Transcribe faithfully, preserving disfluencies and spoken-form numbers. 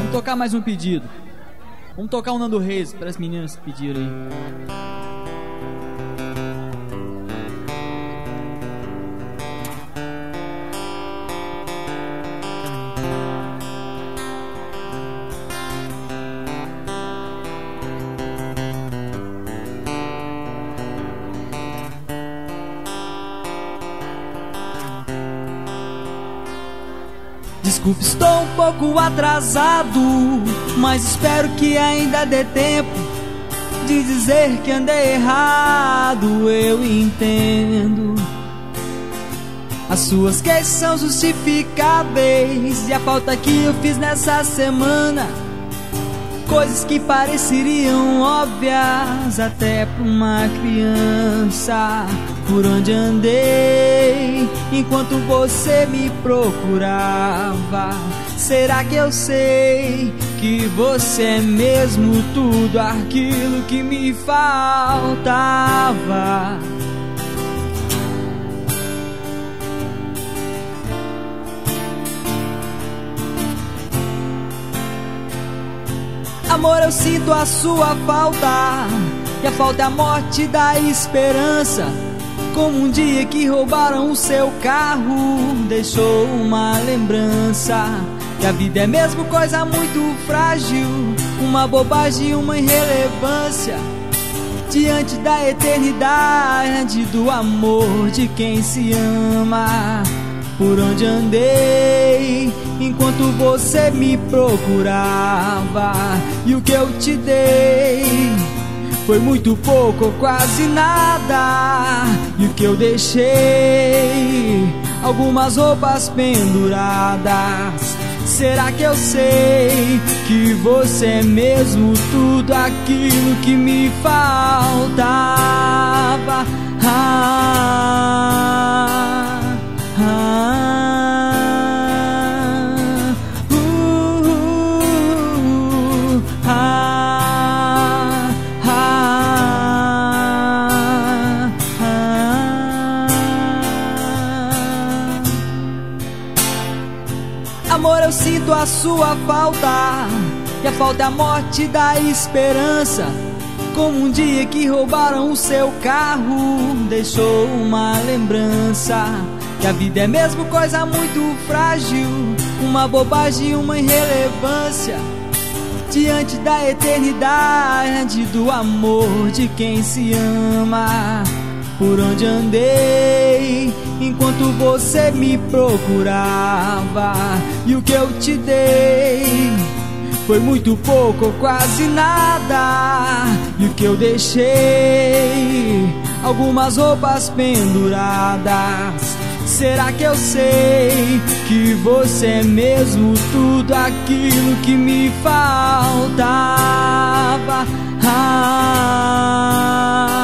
Vamos tocar mais um pedido. Vamos tocar um Nando Reis para as meninas que pediram aí. Desculpe, estou um pouco atrasado, mas espero que ainda dê tempo de dizer que andei errado. Eu entendo, as suas queixas são justificáveis, e a falta que eu fiz nessa semana, coisas que pareceriam óbvias até pra uma criança. Por onde andei enquanto você me procurava? Será que eu sei que você é mesmo tudo aquilo que me faltava? Amor, eu sinto a sua falta, e a falta é a morte da esperança. Como um dia que roubaram o seu carro, deixou uma lembrança. Que a vida é mesmo coisa muito frágil, uma bobagem, uma irrelevância diante da eternidade do amor de quem se ama. Por onde andei enquanto você me procurava, e o que eu te dei foi muito pouco ou quase nada. E o que eu deixei, algumas roupas penduradas. Será que eu sei que você é mesmo tudo aquilo que me faltava? Ah, ah, uh, uh, ah, ah, ah. Amor, eu sinto a sua falta, e a falta é a morte da esperança. Como um dia que roubaram o seu carro, deixou uma lembrança. Que a vida é mesmo coisa muito frágil, uma bobagem, uma irrelevância diante da eternidade do amor de quem se ama. Por onde andei enquanto você me procurava, e o que eu te dei foi muito pouco ou quase nada. E o que eu deixei, algumas roupas penduradas. Será que eu sei que você é mesmo tudo aquilo que me faltava? Ah,